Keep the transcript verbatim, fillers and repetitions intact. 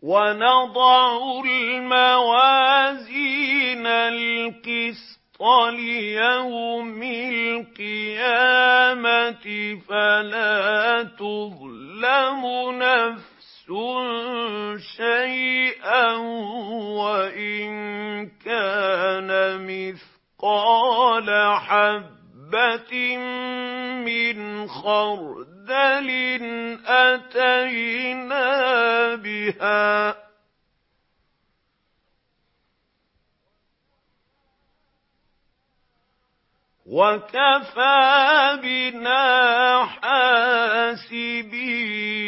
وَنَضَعُ الْمَوَازِينَ الْقِسْطَ لِيَوْمِ الْقِيَامَةِ فَلَا تُظْلَمُ نَفْسٌ شَيْئًا وَإِن كَانَ مِثْقَالَ حَبَّةٍ مِّنْ خَرْدَلٍ أَتَيْنَا بِهَا ۗ وَكَفَىٰ بِنَا حَاسِبِينَ.